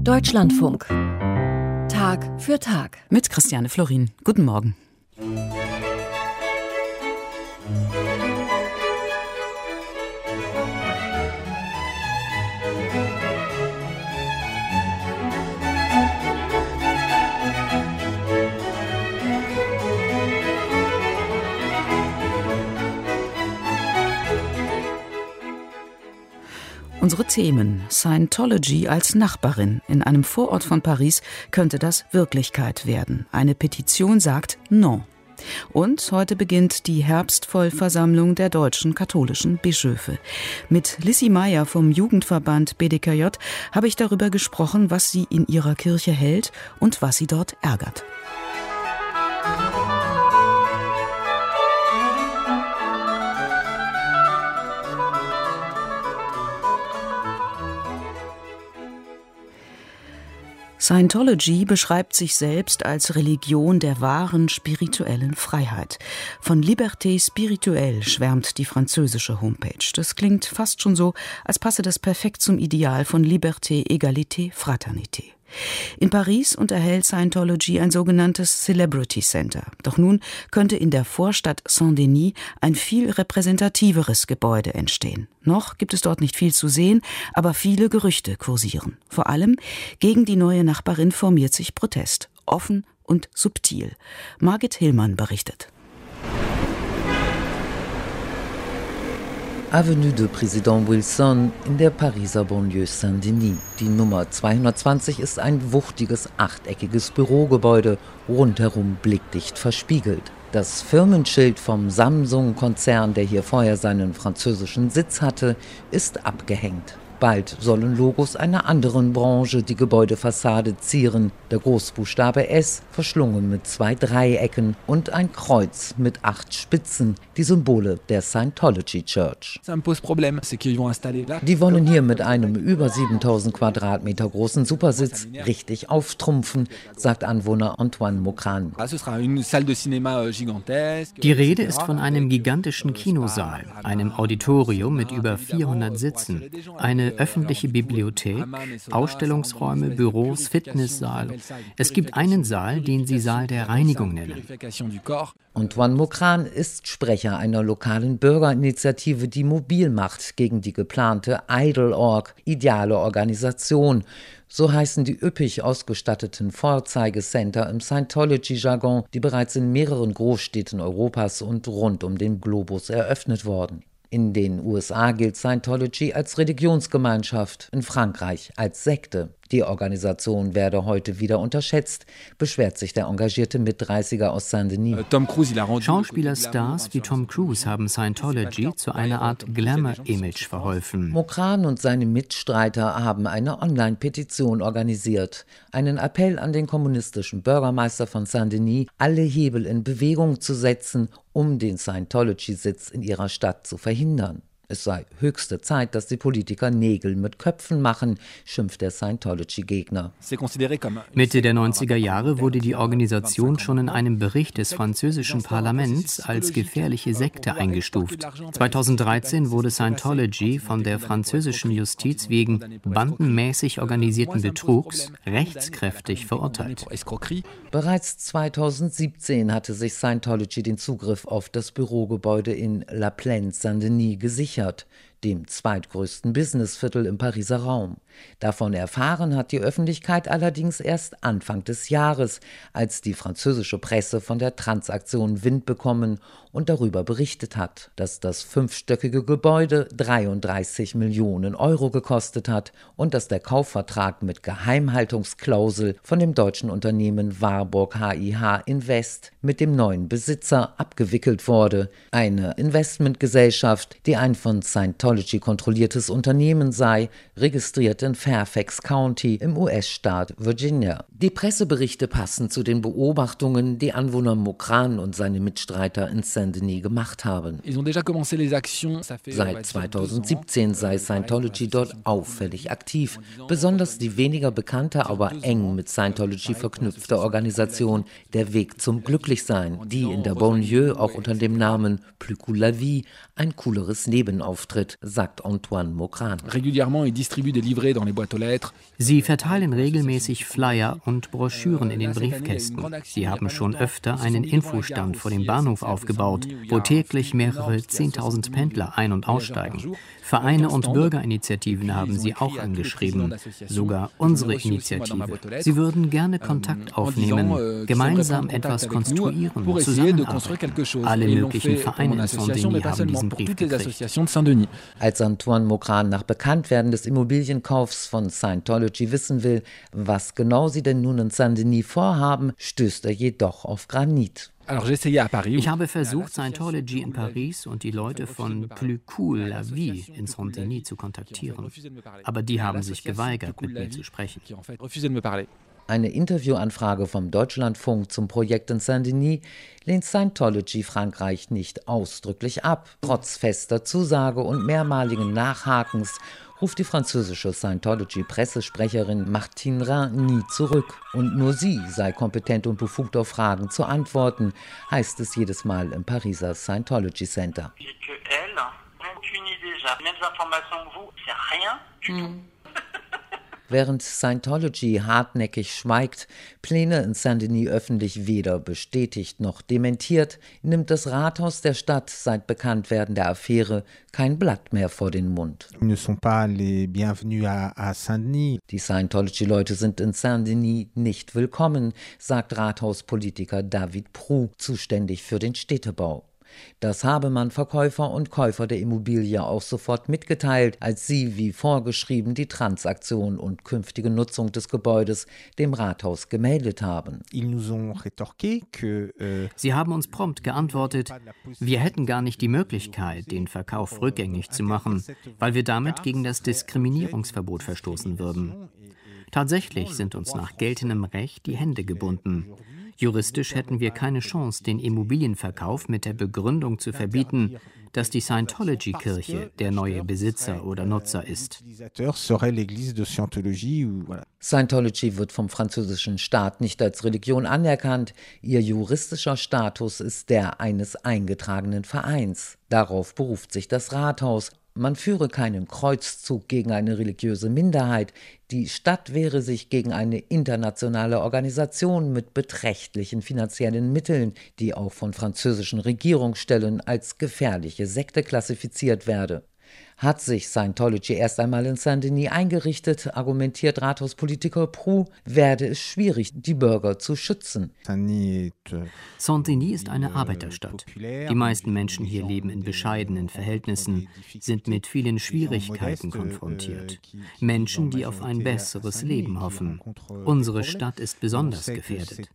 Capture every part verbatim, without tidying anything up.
Deutschlandfunk. Tag für Tag. Mit Christiane Florin. Guten Morgen. Unsere Themen. Scientology als Nachbarin. In einem Vorort von Paris könnte das Wirklichkeit werden. Eine Petition sagt Non. Und heute beginnt die Herbstvollversammlung der deutschen katholischen Bischöfe. Mit Lissi Meyer vom Jugendverband B D K J habe ich darüber gesprochen, was sie in ihrer Kirche hält und was sie dort ärgert. Scientology beschreibt sich selbst als Religion der wahren spirituellen Freiheit. Von Liberté spirituelle schwärmt die französische Homepage. Das klingt fast schon so, als passe das perfekt zum Ideal von Liberté, Égalité, Fraternité. In Paris unterhält Scientology ein sogenanntes Celebrity Center. Doch nun könnte in der Vorstadt Saint-Denis ein viel repräsentativeres Gebäude entstehen. Noch gibt es dort nicht viel zu sehen, aber viele Gerüchte kursieren. Vor allem gegen die neue Nachbarin formiert sich Protest. Offen und subtil. Margit Hillmann berichtet. Avenue de Président Wilson in der Pariser Banlieue Saint-Denis. Die Nummer zweihundertzwanzig ist ein wuchtiges, achteckiges Bürogebäude, rundherum blickdicht verspiegelt. Das Firmenschild vom Samsung-Konzern, der hier vorher seinen französischen Sitz hatte, ist abgehängt. Bald sollen Logos einer anderen Branche die Gebäudefassade zieren. Der Großbuchstabe S, verschlungen mit zwei Dreiecken und ein Kreuz mit acht Spitzen, die Symbole der Scientology Church. Die wollen hier mit einem über siebentausend Quadratmeter großen Supersitz richtig auftrumpfen, sagt Anwohner Antoine Mocran. Die Rede ist von einem gigantischen Kinosaal, einem Auditorium mit über vierhundert Sitzen, eine öffentliche Bibliothek, Ausstellungsräume, Büros, Fitnesssaal. Es gibt einen Saal, den sie Saal der Reinigung nennen. Antoine Mocran ist Sprecher einer lokalen Bürgerinitiative, die mobil macht gegen die geplante Idol Punkt org, ideale Organisation. So heißen die üppig ausgestatteten Vorzeigescenter im Scientology-Jargon, die bereits in mehreren Großstädten Europas und rund um den Globus eröffnet wurden. In den U S A gilt Scientology als Religionsgemeinschaft, in Frankreich als Sekte. Die Organisation werde heute wieder unterschätzt, beschwert sich der engagierte Mitdreißiger aus Saint-Denis. Schauspielerstars wie Tom Cruise haben Scientology zu einer Art Glamour-Image verholfen. Mocran und seine Mitstreiter haben eine Online-Petition organisiert. Einen Appell an den kommunistischen Bürgermeister von Saint-Denis, alle Hebel in Bewegung zu setzen, um den Scientology-Sitz in ihrer Stadt zu verhindern. Es sei höchste Zeit, dass die Politiker Nägel mit Köpfen machen, schimpft der Scientology-Gegner. Mitte der neunziger Jahre wurde die Organisation schon in einem Bericht des französischen Parlaments als gefährliche Sekte eingestuft. zweitausenddreizehn wurde Scientology von der französischen Justiz wegen bandenmäßig organisierten Betrugs rechtskräftig verurteilt. Bereits zweitausendsiebzehn hatte sich Scientology den Zugriff auf das Bürogebäude in La Plaine Saint-Denis gesichert, dem zweitgrößten Businessviertel im Pariser Raum. Davon erfahren hat die Öffentlichkeit allerdings erst Anfang des Jahres, als die französische Presse von der Transaktion Wind bekommen und darüber berichtet hat, dass das fünfstöckige Gebäude dreiunddreißig Millionen Euro gekostet hat und dass der Kaufvertrag mit Geheimhaltungsklausel von dem deutschen Unternehmen Warburg H I H Invest mit dem neuen Besitzer abgewickelt wurde. Eine Investmentgesellschaft, die ein von Scientology kontrolliertes Unternehmen sei, registriert in Fairfax County im U S-Staat Virginia. Die Presseberichte passen zu den Beobachtungen, die Anwohner Mocran und seine Mitstreiter in Saint-Denis gemacht haben. Seit zweitausendsiebzehn sei Scientology dort auffällig aktiv. Besonders die weniger bekannte, aber eng mit Scientology verknüpfte Organisation Der Weg zum Glücklichsein, die in der Banlieue auch unter dem Namen Plus cool la vie, ein cooleres Leben auftritt, ist, sagt Antoine Maucran. Sie verteilen regelmäßig Flyer und Broschüren in den Briefkästen. Sie haben schon öfter einen Infostand vor dem Bahnhof aufgebaut, wo täglich mehrere zehntausend Pendler ein- und aussteigen. Vereine und Bürgerinitiativen haben sie auch angeschrieben, sogar unsere Initiative. Sie würden gerne Kontakt aufnehmen, gemeinsam etwas konstruieren, zusammenarbeiten. Alle möglichen Vereine in Saint-Denis haben diesen Brief gekriegt. Als Antoine Maucran nach Bekanntwerden des Immobilienkaufs von Scientology wissen will, was genau sie denn nun in Saint-Denis vorhaben, stößt er jedoch auf Granit. Ich habe versucht, Scientology in Paris und die Leute von Plus Cool la Vie in Saint-Denis zu kontaktieren. Aber die haben sich geweigert, mit mir zu sprechen. Eine Interviewanfrage vom Deutschlandfunk zum Projekt in Saint-Denis lehnt Scientology Frankreich nicht ausdrücklich ab. Trotz fester Zusage und mehrmaligen Nachhakens ruft die französische Scientology-Pressesprecherin Martine Rein nie zurück. Und nur sie sei kompetent und befugt, auf Fragen zu antworten, heißt es jedes Mal im Pariser Scientology Center. Hm. Während Scientology hartnäckig schweigt, Pläne in Saint-Denis öffentlich weder bestätigt noch dementiert, nimmt das Rathaus der Stadt seit Bekanntwerden der Affäre kein Blatt mehr vor den Mund. Die Scientology-Leute sind in Saint-Denis nicht willkommen, sagt Rathauspolitiker David Prou, zuständig für den Städtebau. Das habe man Verkäufer und Käufer der Immobilie auch sofort mitgeteilt, als sie wie vorgeschrieben die Transaktion und künftige Nutzung des Gebäudes dem Rathaus gemeldet haben. Sie haben uns prompt geantwortet, wir hätten gar nicht die Möglichkeit, den Verkauf rückgängig zu machen, weil wir damit gegen das Diskriminierungsverbot verstoßen würden. Tatsächlich sind uns nach geltendem Recht die Hände gebunden. Juristisch hätten wir keine Chance, den Immobilienverkauf mit der Begründung zu verbieten, dass die Scientology-Kirche der neue Besitzer oder Nutzer ist. Scientology wird vom französischen Staat nicht als Religion anerkannt. Ihr juristischer Status ist der eines eingetragenen Vereins. Darauf beruft sich das Rathaus. Man führe keinen Kreuzzug gegen eine religiöse Minderheit. Die Stadt wehre sich gegen eine internationale Organisation mit beträchtlichen finanziellen Mitteln, die auch von französischen Regierungsstellen als gefährliche Sekte klassifiziert werde. Hat sich Scientology erst einmal in Saint-Denis eingerichtet, argumentiert Rathauspolitiker Prou, werde es schwierig, die Bürger zu schützen. Saint-Denis ist eine Arbeiterstadt. Die meisten Menschen hier leben in bescheidenen Verhältnissen, sind mit vielen Schwierigkeiten konfrontiert. Menschen, die auf ein besseres Leben hoffen. Unsere Stadt ist besonders gefährdet.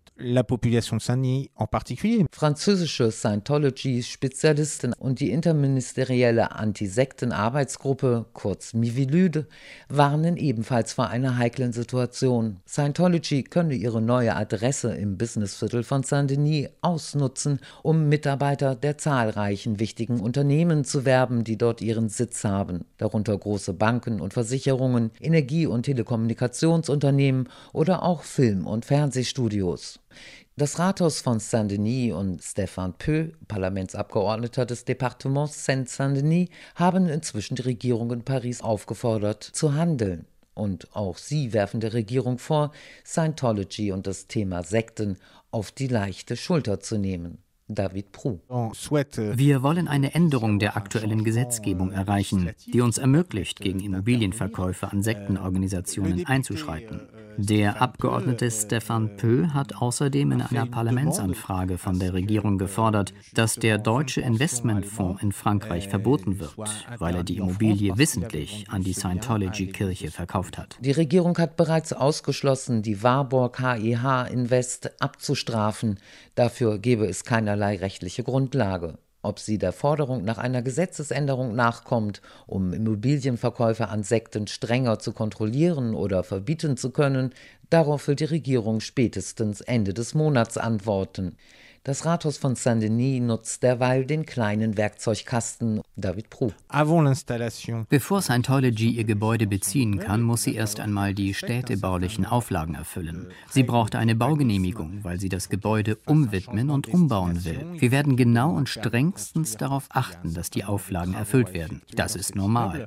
Französische Scientology-Spezialisten und die interministerielle Antisekten-Arbeitsgruppe, kurz Mivilude, warnen ebenfalls vor einer heiklen Situation. Scientology könne ihre neue Adresse im Businessviertel von Saint-Denis ausnutzen, um Mitarbeiter der zahlreichen wichtigen Unternehmen zu werben, die dort ihren Sitz haben, darunter große Banken und Versicherungen, Energie- und Telekommunikationsunternehmen oder auch Film- und Fernsehstudios. Das Rathaus von Saint-Denis und Stéphane Peu, Parlamentsabgeordneter des Departements Seine-Saint-Denis, haben inzwischen die Regierung in Paris aufgefordert, zu handeln. Und auch sie werfen der Regierung vor, Scientology und das Thema Sekten auf die leichte Schulter zu nehmen. David Prou. Wir wollen eine Änderung der aktuellen Gesetzgebung erreichen, die uns ermöglicht, gegen Immobilienverkäufe an Sektenorganisationen einzuschreiten. Der Abgeordnete Stéphane Peu hat außerdem in einer Parlamentsanfrage von der Regierung gefordert, dass der deutsche Investmentfonds in Frankreich verboten wird, weil er die Immobilie wissentlich an die Scientology-Kirche verkauft hat. Die Regierung hat bereits ausgeschlossen, die Warburg H I H Invest abzustrafen. Dafür gebe es keinerlei rechtliche Grundlage. Ob sie der Forderung nach einer Gesetzesänderung nachkommt, um Immobilienverkäufe an Sekten strenger zu kontrollieren oder verbieten zu können, darauf will die Regierung spätestens Ende des Monats antworten. Das Rathaus von Saint-Denis nutzt derweil den kleinen Werkzeugkasten. David Prou. Bevor Scientology ihr Gebäude beziehen kann, muss sie erst einmal die städtebaulichen Auflagen erfüllen. Sie braucht eine Baugenehmigung, weil sie das Gebäude umwidmen und umbauen will. Wir werden genau und strengstens darauf achten, dass die Auflagen erfüllt werden. Das ist normal.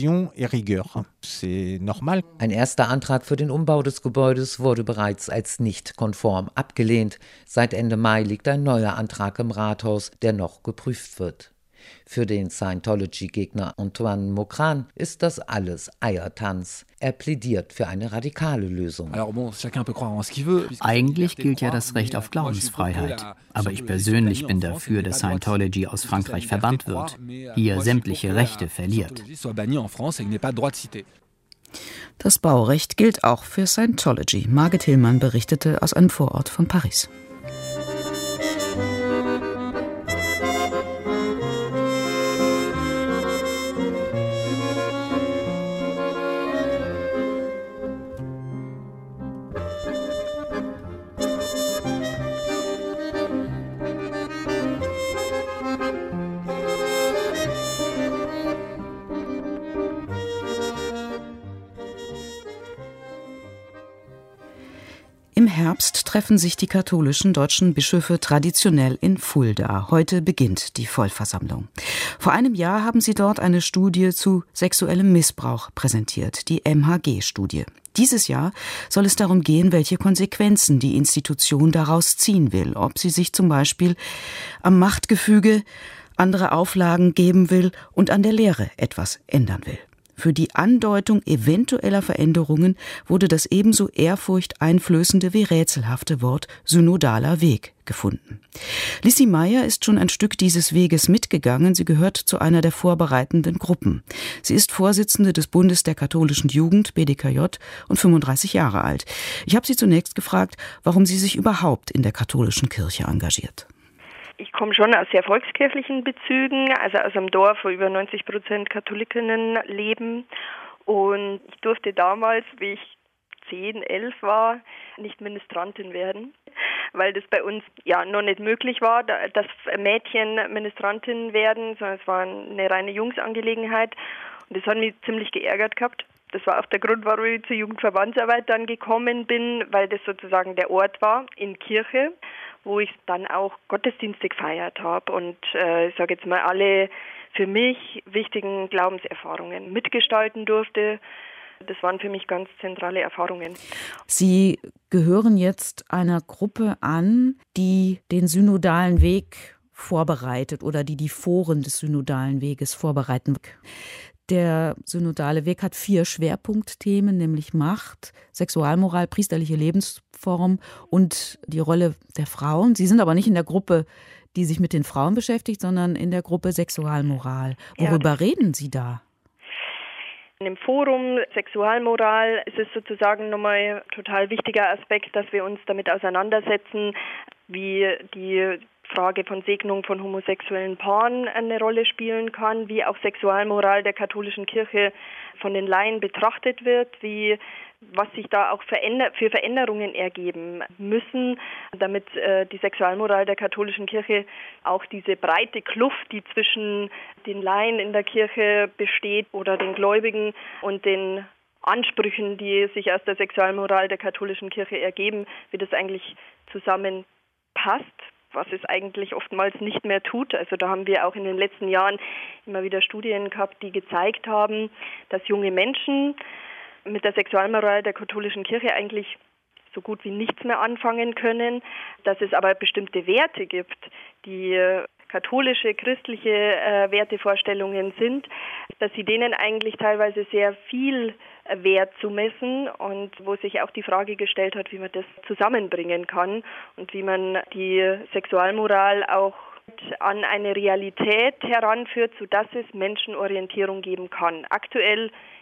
Ein erster Antrag für den Umbau des Gebäudes wurde bereits als nicht konform abgelehnt. Seit Ende Mai liegt ein neuer Antrag im Rathaus, der noch geprüft wird. Für den Scientology-Gegner Antoine Maucran ist das alles Eiertanz. Er plädiert für eine radikale Lösung. Eigentlich gilt ja das Recht auf Glaubensfreiheit. Aber ich persönlich bin dafür, dass Scientology aus Frankreich verbannt wird, hier sämtliche Rechte verliert. Das Baurecht gilt auch für Scientology. Margit Hillmann berichtete aus einem Vorort von Paris. Im Herbst treffen sich die katholischen deutschen Bischöfe traditionell in Fulda. Heute beginnt die Vollversammlung. Vor einem Jahr haben sie dort eine Studie zu sexuellem Missbrauch präsentiert, die M H G-Studie. Dieses Jahr soll es darum gehen, welche Konsequenzen die Institution daraus ziehen will, ob sie sich zum Beispiel am Machtgefüge andere Auflagen geben will und an der Lehre etwas ändern will. Für die Andeutung eventueller Veränderungen wurde das ebenso ehrfurchteinflößende wie rätselhafte Wort synodaler Weg gefunden. Lissy Meyer ist schon ein Stück dieses Weges mitgegangen. Sie gehört zu einer der vorbereitenden Gruppen. Sie ist Vorsitzende des Bundes der katholischen Jugend, B D K J, und fünfunddreißig Jahre alt. Ich habe sie zunächst gefragt, warum sie sich überhaupt in der katholischen Kirche engagiert. Ich komme schon aus sehr volkskirchlichen Bezügen, also aus einem Dorf, wo über neunzig Prozent Katholikinnen leben. Und ich durfte damals, wie ich zehn, elf war, nicht Ministrantin werden, weil das bei uns ja noch nicht möglich war, dass Mädchen Ministrantin werden, sondern es war eine reine Jungsangelegenheit. Und das hat mich ziemlich geärgert gehabt. Das war auch der Grund, warum ich zur Jugendverbandsarbeit dann gekommen bin, weil das sozusagen der Ort war in Kirche, wo ich dann auch Gottesdienste gefeiert habe und äh, ich sage jetzt mal alle für mich wichtigen Glaubenserfahrungen mitgestalten durfte. Das waren für mich ganz zentrale Erfahrungen. Sie gehören jetzt einer Gruppe an, die den synodalen Weg vorbereitet oder die die Foren des synodalen Weges vorbereiten. Der synodale Weg hat vier Schwerpunktthemen, nämlich Macht, Sexualmoral, priesterliche Lebensform und die Rolle der Frauen. Sie sind aber nicht in der Gruppe, die sich mit den Frauen beschäftigt, sondern in der Gruppe Sexualmoral. Worüber ja. reden Sie da? In dem Forum Sexualmoral ist es sozusagen nochmal ein total wichtiger Aspekt, dass wir uns damit auseinandersetzen, wie die Frage von Segnung von homosexuellen Paaren eine Rolle spielen kann, wie auch Sexualmoral der katholischen Kirche von den Laien betrachtet wird, wie was sich da auch veränder- für Veränderungen ergeben müssen, damit äh, die Sexualmoral der katholischen Kirche auch diese breite Kluft, die zwischen den Laien in der Kirche besteht oder den Gläubigen und den Ansprüchen, die sich aus der Sexualmoral der katholischen Kirche ergeben, wie das eigentlich zusammenpasst, was es eigentlich oftmals nicht mehr tut. Also da haben wir auch in den letzten Jahren immer wieder Studien gehabt, die gezeigt haben, dass junge Menschen mit der Sexualmoral der katholischen Kirche eigentlich so gut wie nichts mehr anfangen können, dass es aber bestimmte Werte gibt, die katholische, christliche äh, Wertevorstellungen sind, dass sie denen eigentlich teilweise sehr viel Wert zumessen und wo sich auch die Frage gestellt hat, wie man das zusammenbringen kann und wie man die Sexualmoral auch an eine Realität heranführt, sodass es Menschenorientierung geben kann. Aktuell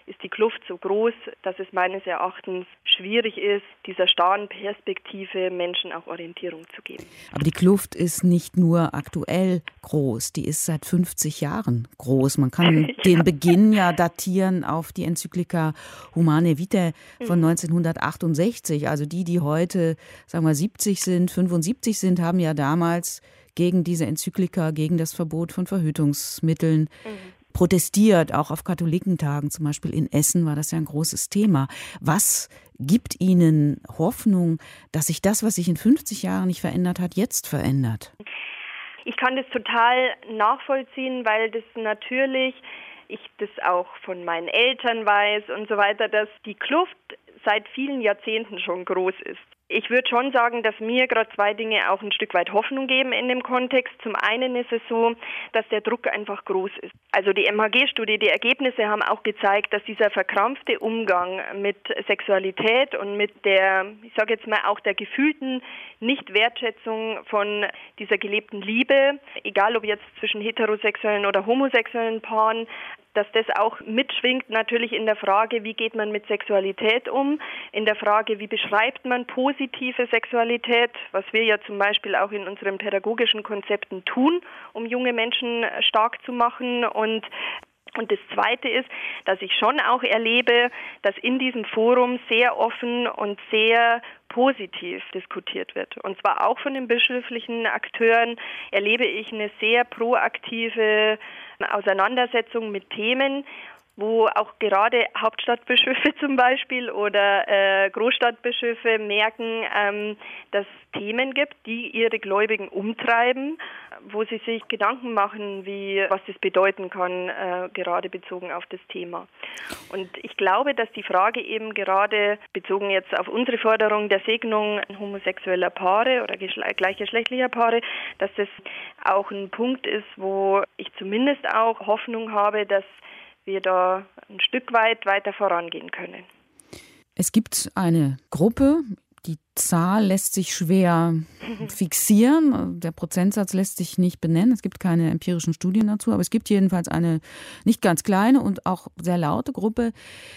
ist die Kluft so groß, dass es meines Erachtens schwierig ist, dieser starren Perspektive Menschen auch Orientierung zu geben. Aber die Kluft ist nicht nur aktuell groß, die ist seit fünfzig Jahren groß. Man kann ja. den Beginn ja datieren auf die Enzyklika Humanae Vitae von neunzehnhundertachtundsechzig. Also die, die heute, sagen wir, siebzig sind, fünfundsiebzig sind, haben ja damals gegen diese Enzyklika, gegen das Verbot von Verhütungsmitteln mhm. protestiert. Auch auf Katholikentagen, zum Beispiel in Essen, war das ja ein großes Thema. Was gibt Ihnen Hoffnung, dass sich das, was sich in fünfzig Jahren nicht verändert hat, jetzt verändert? Ich kann das total nachvollziehen, weil das natürlich, ich das auch von meinen Eltern weiß und so weiter, dass die Kluft seit vielen Jahrzehnten schon groß ist. Ich würde schon sagen, dass mir gerade zwei Dinge auch ein Stück weit Hoffnung geben in dem Kontext. Zum einen ist es so, dass der Druck einfach groß ist. Also die M H G-Studie, die Ergebnisse haben auch gezeigt, dass dieser verkrampfte Umgang mit Sexualität und mit der, ich sage jetzt mal auch der gefühlten Nichtwertschätzung von dieser gelebten Liebe, egal ob jetzt zwischen heterosexuellen oder homosexuellen Paaren, dass das auch mitschwingt natürlich in der Frage, wie geht man mit Sexualität um, in der Frage, wie beschreibt man positive Sexualität, was wir ja zum Beispiel auch in unseren pädagogischen Konzepten tun, um junge Menschen stark zu machen. Und Und das Zweite ist, dass ich schon auch erlebe, dass in diesem Forum sehr offen und sehr positiv diskutiert wird. Und zwar auch von den bischöflichen Akteuren erlebe ich eine sehr proaktive Auseinandersetzung mit Themen, wo auch gerade Hauptstadtbischöfe zum Beispiel oder äh, Großstadtbischöfe merken, ähm, dass es Themen gibt, die ihre Gläubigen umtreiben, wo sie sich Gedanken machen, wie was das bedeuten kann, äh, gerade bezogen auf das Thema. Und ich glaube, dass die Frage eben gerade bezogen jetzt auf unsere Forderung der Segnung homosexueller Paare oder geschle- gleichgeschlechtlicher Paare, dass das auch ein Punkt ist, wo ich zumindest auch Hoffnung habe, dass wir da ein Stück weit weiter vorangehen können. Es gibt eine Gruppe, die Zahl lässt sich schwer fixieren, der Prozentsatz lässt sich nicht benennen, es gibt keine empirischen Studien dazu, aber es gibt jedenfalls eine nicht ganz kleine und auch sehr laute Gruppe,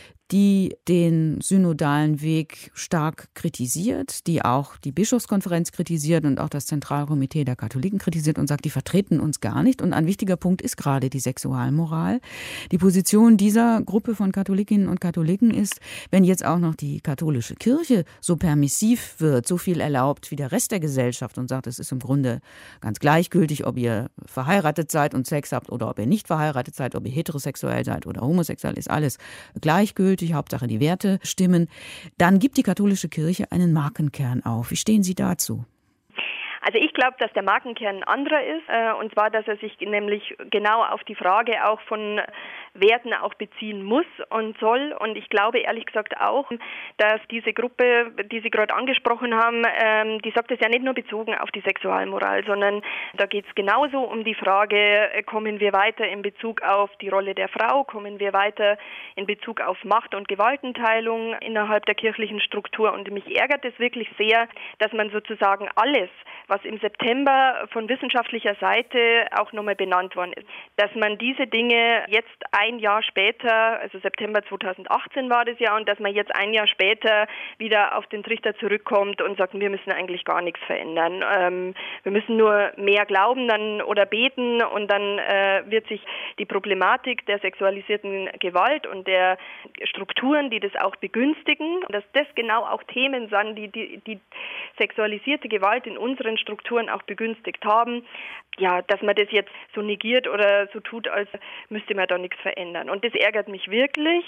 die den synodalen Weg stark kritisiert, die auch die Bischofskonferenz kritisiert und auch das Zentralkomitee der Katholiken kritisiert und sagt, die vertreten uns gar nicht. Und ein wichtiger Punkt ist gerade die Sexualmoral. Die Position dieser Gruppe von Katholikinnen und Katholiken ist, wenn jetzt auch noch die katholische Kirche so permissiv wird, so viel erlaubt wie der Rest der Gesellschaft und sagt, es ist im Grunde ganz gleichgültig, ob ihr verheiratet seid und Sex habt oder ob ihr nicht verheiratet seid, ob ihr heterosexuell seid oder homosexuell, ist alles gleichgültig. Hauptsache die Werte stimmen, dann gibt die katholische Kirche einen Markenkern auf. Wie stehen Sie dazu? Also ich glaube, dass der Markenkern ein anderer ist, äh, und zwar, dass er sich nämlich genau auf die Frage auch von Werten auch beziehen muss und soll. Und ich glaube ehrlich gesagt auch, dass diese Gruppe, die Sie gerade angesprochen haben, ähm, die sagt es ja nicht nur bezogen auf die Sexualmoral, sondern da geht es genauso um die Frage, kommen wir weiter in Bezug auf die Rolle der Frau, kommen wir weiter in Bezug auf Macht- und Gewaltenteilung innerhalb der kirchlichen Struktur. Und mich ärgert es wirklich sehr, dass man sozusagen alles, was im September von wissenschaftlicher Seite auch nochmal benannt worden ist, dass man diese Dinge jetzt ein Jahr später, also September zweitausendachtzehn war das ja, und dass man jetzt ein Jahr später wieder auf den Trichter zurückkommt und sagt, wir müssen eigentlich gar nichts verändern. Ähm, wir müssen nur mehr glauben dann oder beten und dann äh, wird sich die Problematik der sexualisierten Gewalt und der Strukturen, die das auch begünstigen, dass das genau auch Themen sind, die die, die sexualisierte Gewalt in unseren Strukturen auch begünstigt haben, ja, dass man das jetzt so negiert oder so tut, als müsste man da nichts verändern. Und das ärgert mich wirklich.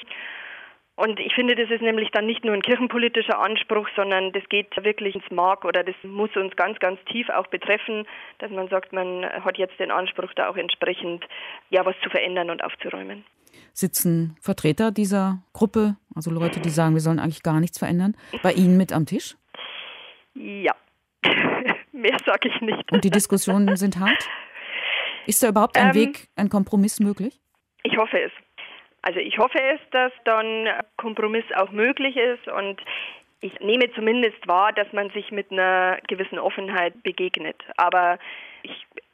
Und ich finde, das ist nämlich dann nicht nur ein kirchenpolitischer Anspruch, sondern das geht wirklich ins Mark oder das muss uns ganz, ganz tief auch betreffen, dass man sagt, man hat jetzt den Anspruch, da auch entsprechend ja was zu verändern und aufzuräumen. Sitzen Vertreter dieser Gruppe, also Leute, die sagen, wir sollen eigentlich gar nichts verändern, bei Ihnen mit am Tisch? Ja. Mehr sage ich nicht. Und die Diskussionen sind hart? Ist da überhaupt ein ähm, Weg, ein Kompromiss möglich? Ich hoffe es. Also ich hoffe es, dass dann Kompromiss auch möglich ist und ich nehme zumindest wahr, dass man sich mit einer gewissen Offenheit begegnet. Aber ich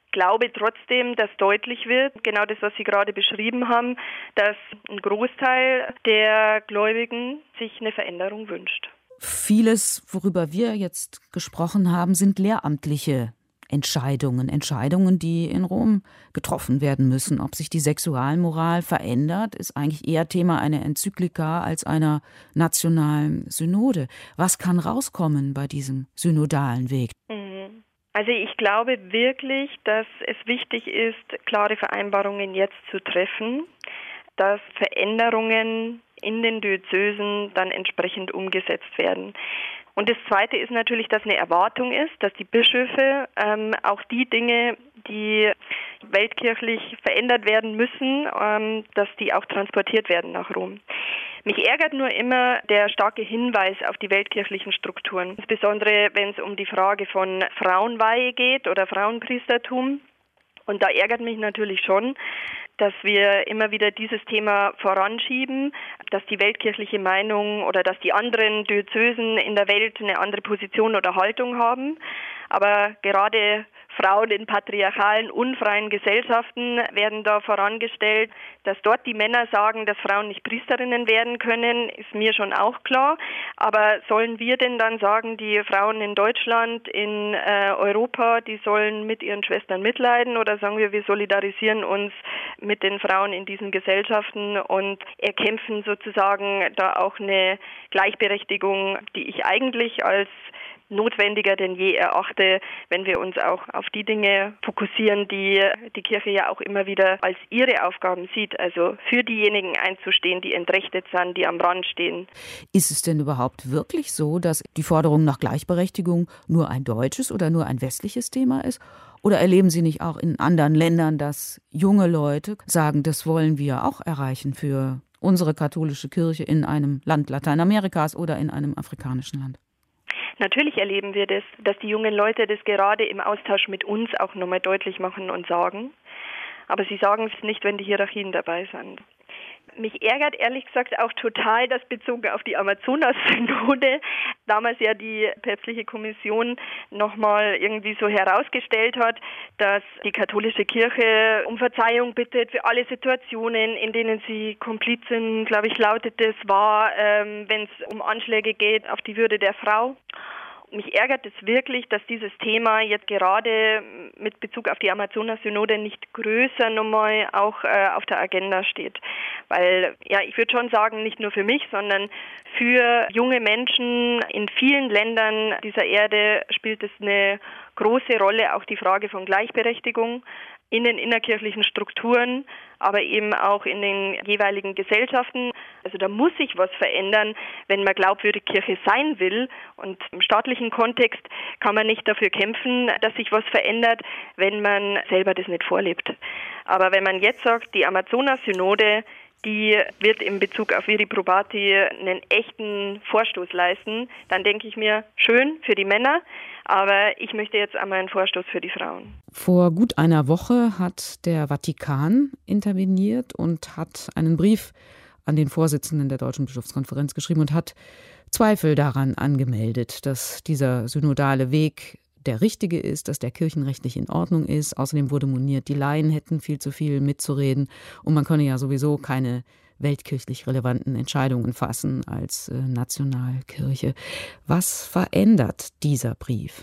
Ich glaube trotzdem, dass deutlich wird, genau das, was Sie gerade beschrieben haben, dass ein Großteil der Gläubigen sich eine Veränderung wünscht. Vieles, worüber wir jetzt gesprochen haben, sind lehramtliche Entscheidungen, Entscheidungen, die in Rom getroffen werden müssen. Ob sich die Sexualmoral verändert, ist eigentlich eher Thema einer Enzyklika als einer nationalen Synode. Was kann rauskommen bei diesem synodalen Weg? Mhm. Also ich glaube wirklich, dass es wichtig ist, klare Vereinbarungen jetzt zu treffen, dass Veränderungen in den Diözesen dann entsprechend umgesetzt werden. Und das Zweite ist natürlich, dass eine Erwartung ist, dass die Bischöfe ähm, auch die Dinge, die weltkirchlich verändert werden müssen, ähm, dass die auch transportiert werden nach Rom. Mich ärgert nur immer der starke Hinweis auf die weltkirchlichen Strukturen, insbesondere wenn es um die Frage von Frauenweihe geht oder Frauenpriestertum. Und da ärgert mich natürlich schon, dass wir immer wieder dieses Thema voranschieben, dass die weltkirchliche Meinung oder dass die anderen Diözesen in der Welt eine andere Position oder Haltung haben. Aber gerade Frauen in patriarchalen, unfreien Gesellschaften werden da vorangestellt. Dass dort die Männer sagen, dass Frauen nicht Priesterinnen werden können, ist mir schon auch klar. Aber sollen wir denn dann sagen, die Frauen in Deutschland, in äh, Europa, die sollen mit ihren Schwestern mitleiden? Oder sagen wir, wir solidarisieren uns mit den Frauen in diesen Gesellschaften und erkämpfen sozusagen da auch eine Gleichberechtigung, die ich eigentlich als notwendiger denn je erachte, wenn wir uns auch auf die Dinge fokussieren, die die Kirche ja auch immer wieder als ihre Aufgaben sieht, also für diejenigen einzustehen, die entrechtet sind, die am Rand stehen. Ist es denn überhaupt wirklich so, dass die Forderung nach Gleichberechtigung nur ein deutsches oder nur ein westliches Thema ist? Oder erleben Sie nicht auch in anderen Ländern, dass junge Leute sagen, das wollen wir auch erreichen für unsere katholische Kirche in einem Land Lateinamerikas oder in einem afrikanischen Land? Natürlich erleben wir das, dass die jungen Leute das gerade im Austausch mit uns auch nochmal deutlich machen und sagen. Aber sie sagen es nicht, wenn die Hierarchien dabei sind. Mich ärgert ehrlich gesagt auch total, dass bezogen auf die Amazonas-Synode damals ja die päpstliche Kommission nochmal irgendwie so herausgestellt hat, dass die katholische Kirche um Verzeihung bittet für alle Situationen, in denen sie Kompliz sind, glaube ich, lautet es, war, ähm, wenn es um Anschläge geht auf die Würde der Frau. Mich ärgert es wirklich, dass dieses Thema jetzt gerade mit Bezug auf die Amazonas-Synode nicht größer nochmal auch äh, auf der Agenda steht. Weil, ja, ich würde schon sagen, nicht nur für mich, sondern für junge Menschen in vielen Ländern dieser Erde spielt es eine große Rolle, auch die Frage von Gleichberechtigung in den innerkirchlichen Strukturen, aber eben auch in den jeweiligen Gesellschaften. Also da muss sich was verändern, wenn man glaubwürdig Kirche sein will. Und im staatlichen Kontext kann man nicht dafür kämpfen, dass sich was verändert, wenn man selber das nicht vorlebt. Aber wenn man jetzt sagt, die Amazonas-Synode, die wird in Bezug auf Viri Probati einen echten Vorstoß leisten, dann denke ich mir, schön für die Männer, aber ich möchte jetzt einmal einen Vorstoß für die Frauen. Vor gut einer Woche hat der Vatikan interveniert und hat einen Brief an den Vorsitzenden der Deutschen Bischofskonferenz geschrieben und hat Zweifel daran angemeldet, dass dieser synodale Weg der richtige ist, dass der kirchenrechtlich in Ordnung ist. Außerdem wurde moniert, die Laien hätten viel zu viel mitzureden und man könne ja sowieso keine weltkirchlich relevanten Entscheidungen fassen als äh, Nationalkirche. Was verändert dieser Brief?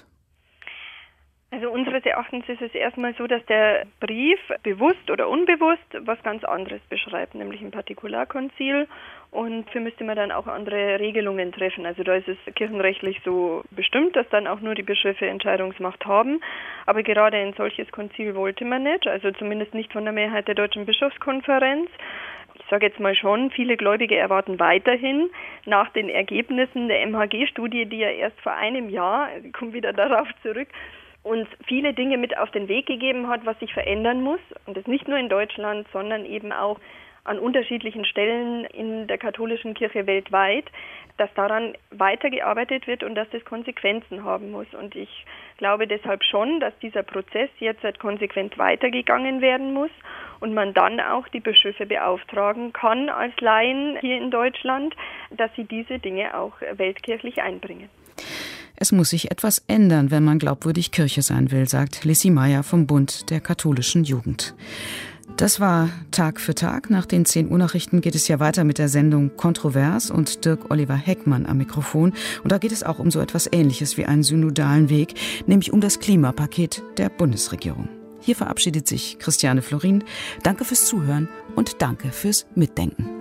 Also unseres Erachtens ist es erstmal so, dass der Brief bewusst oder unbewusst was ganz anderes beschreibt, nämlich ein Partikularkonzil. Und dafür müsste man dann auch andere Regelungen treffen. Also da ist es kirchenrechtlich so bestimmt, dass dann auch nur die Bischöfe Entscheidungsmacht haben. Aber gerade ein solches Konzil wollte man nicht, also zumindest nicht von der Mehrheit der Deutschen Bischofskonferenz. Ich sage jetzt mal schon, viele Gläubige erwarten weiterhin nach den Ergebnissen der M H G-Studie, die ja erst vor einem Jahr, ich komme wieder darauf zurück, uns viele Dinge mit auf den Weg gegeben hat, was sich verändern muss. Und das nicht nur in Deutschland, sondern eben auch an unterschiedlichen Stellen in der katholischen Kirche weltweit, dass daran weitergearbeitet wird und dass das Konsequenzen haben muss. Und ich glaube deshalb schon, dass dieser Prozess jetzt halt konsequent weitergegangen werden muss und man dann auch die Bischöfe beauftragen kann als Laien hier in Deutschland, dass sie diese Dinge auch weltkirchlich einbringen. Es muss sich etwas ändern, wenn man glaubwürdig Kirche sein will, sagt Lissi Meyer vom Bund der katholischen Jugend. Das war Tag für Tag. Nach den zehn Uhr Nachrichten geht es ja weiter mit der Sendung Kontrovers und Dirk Oliver Heckmann am Mikrofon. Und da geht es auch um so etwas Ähnliches wie einen synodalen Weg, nämlich um das Klimapaket der Bundesregierung. Hier verabschiedet sich Christiane Florin. Danke fürs Zuhören und danke fürs Mitdenken.